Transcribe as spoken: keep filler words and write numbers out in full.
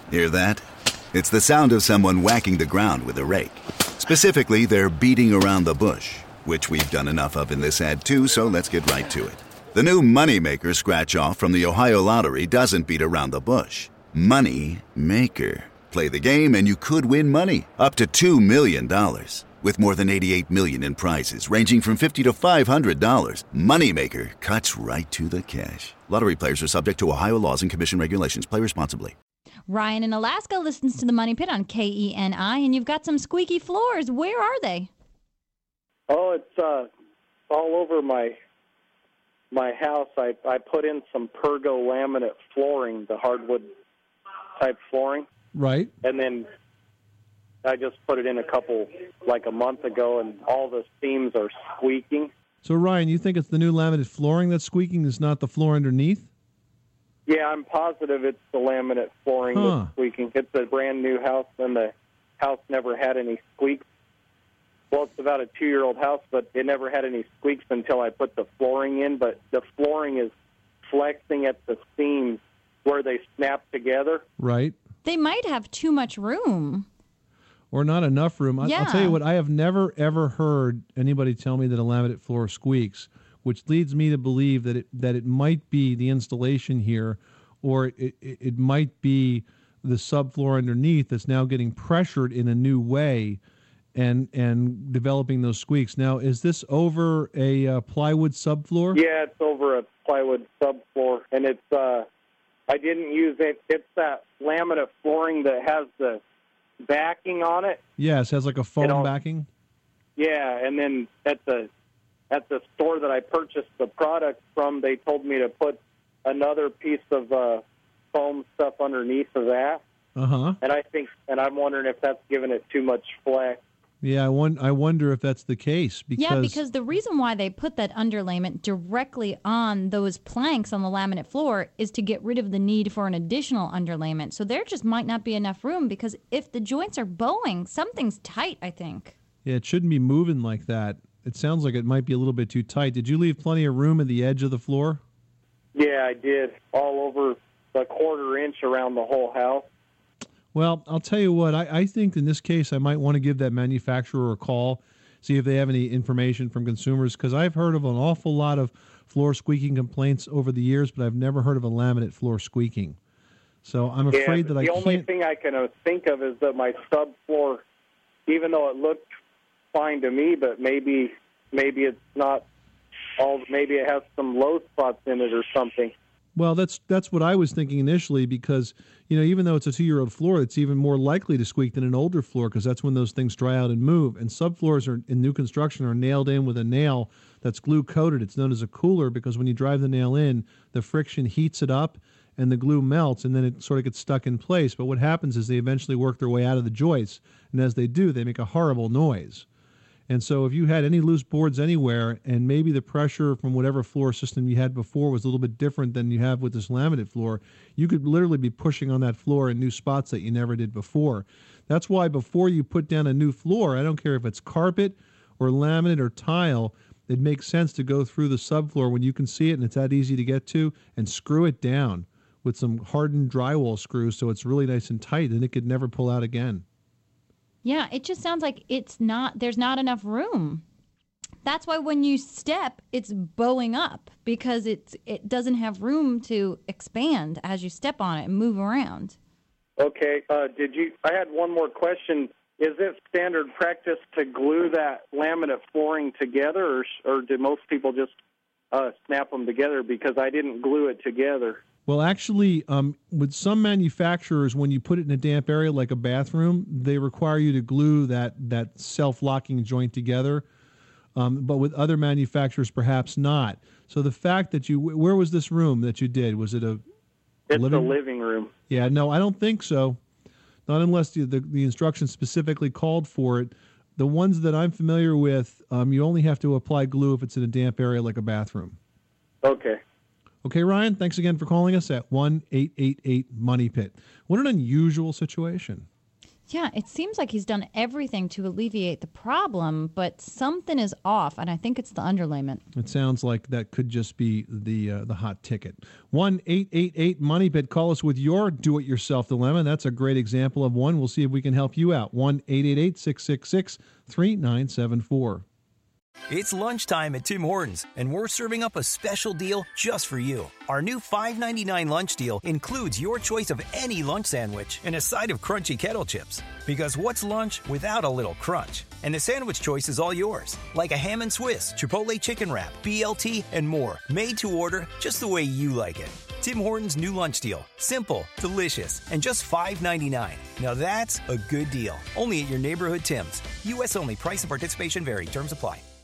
Hear that? It's the sound of someone whacking the ground with a rake. Specifically, they're beating around the bush, which we've done enough of in this ad too, so let's get right to it. The new Moneymaker scratch-off from the Ohio Lottery doesn't beat around the bush. Money Maker. Play the game and you could win money, up to two million dollars. With more than eighty-eight million dollars in prizes, ranging from fifty dollars to five hundred dollars, Moneymaker cuts right to the cash. Lottery players are subject to Ohio laws and commission regulations. Play responsibly. Ryan in Alaska listens to the Money Pit on K E N I, and you've got some squeaky floors. Where are they? Oh, it's uh, all over my my house. I, I put in some Pergo laminate flooring, the hardwood type flooring. Right. And then I just put it in a couple, like a month ago, and all the seams are squeaking. So, Ryan, you think it's the new laminate flooring that's squeaking, it's not the floor underneath? Yeah, I'm positive it's the laminate flooring Huh. that's squeaking. It's a brand new house, and the house never had any squeaks. Well, it's about a two-year-old house, but it never had any squeaks until I put the flooring in. But the flooring is flexing at the seams where they snap together. Right. They might have too much room. Or not enough room. I, Yeah. I'll tell you what, I have never, ever heard anybody tell me that a laminate floor squeaks, which leads me to believe that it that it might be the installation here, or it, it, it might be the subfloor underneath that's now getting pressured in a new way and and developing those squeaks. Now, is this over a uh, plywood subfloor? Yeah, it's over a plywood subfloor, and it's uh, I didn't use it. It's that laminate flooring that has the backing on it. Yes, has like a foam You know, backing. Yeah, and then at the at the store that I purchased the product from, they told me to put another piece of uh, foam stuff underneath of that. Uh huh. And I think, and I'm wondering if that's giving it too much flex. Yeah, I, won- I wonder if that's the case. Because Yeah, because the reason why they put that underlayment directly on those planks on the laminate floor is to get rid of the need for an additional underlayment. So there just might not be enough room, because if the joints are bowing, something's tight, I think. Yeah, it shouldn't be moving like that. It sounds like it might be a little bit too tight. Did you leave plenty of room at the edge of the floor? Yeah, I did. All over the quarter inch around the whole house. Well, I'll tell you what, I, I think in this case I might want to give that manufacturer a call, see if they have any information from consumers, because I've heard of an awful lot of floor squeaking complaints over the years, but I've never heard of a laminate floor squeaking. So I'm afraid yeah, that I the can't... The only thing I can uh, think of is that my subfloor, even though it looked fine to me, but maybe maybe it's not all, maybe it has some low spots in it or something. Well, that's that's what I was thinking initially, because, you know, even though it's a two-year-old floor, it's even more likely to squeak than an older floor, because that's when those things dry out and move. And subfloors are, in new construction, are nailed in with a nail that's glue-coated. It's known as a cooler, because when you drive the nail in, the friction heats it up and the glue melts, and then it sort of gets stuck in place. But what happens is they eventually work their way out of the joists, and as they do, they make a horrible noise. And so if you had any loose boards anywhere, and maybe the pressure from whatever floor system you had before was a little bit different than you have with this laminate floor, you could literally be pushing on that floor in new spots that you never did before. That's why before you put down a new floor, I don't care if it's carpet or laminate or tile, it makes sense to go through the subfloor when you can see it and it's that easy to get to, and screw it down with some hardened drywall screws so it's really nice and tight, and it could never pull out again. Yeah, it just sounds like it's not, there's not enough room. That's why when you step, it's bowing up, because it's it doesn't have room to expand as you step on it and move around. Okay, uh, did you? I had one more question. Is it standard practice to glue that laminate flooring together, or, or do most people just uh, snap them together? Because I didn't glue it together. Well, actually, um, with some manufacturers, when you put it in a damp area like a bathroom, they require you to glue that, that self-locking joint together. Um, but with other manufacturers, perhaps not. So the fact that you, where was this room that you did? Was it a It's living? a living room. Yeah, no, I don't think so. Not unless the, the, the instructions specifically called for it. The ones that I'm familiar with, um, you only have to apply glue if it's in a damp area like a bathroom. Okay. Okay, Ryan, thanks again for calling us at one eight eight eight Money Pit. What an unusual situation. Yeah, it seems like he's done everything to alleviate the problem, but something is off, and I think it's the underlayment. It sounds like that could just be the uh, the hot ticket. one eight eight eight money pit. Call us with your do-it-yourself dilemma. That's a great example of one. We'll see if we can help you out. one eight eight eight, six six six, three nine seven four. It's lunchtime at Tim Hortons, and we're serving up a special deal just for you. Our new five ninety-nine lunch deal includes your choice of any lunch sandwich and a side of crunchy kettle chips. Because what's lunch without a little crunch? And the sandwich choice is all yours, like a ham and Swiss, Chipotle chicken wrap, B L T, and more, made to order just the way you like it. Tim Hortons' new lunch deal. Simple, delicious, and just five ninety-nine. Now that's a good deal. Only at your neighborhood Tim's. U S only. Price and participation vary. Terms apply.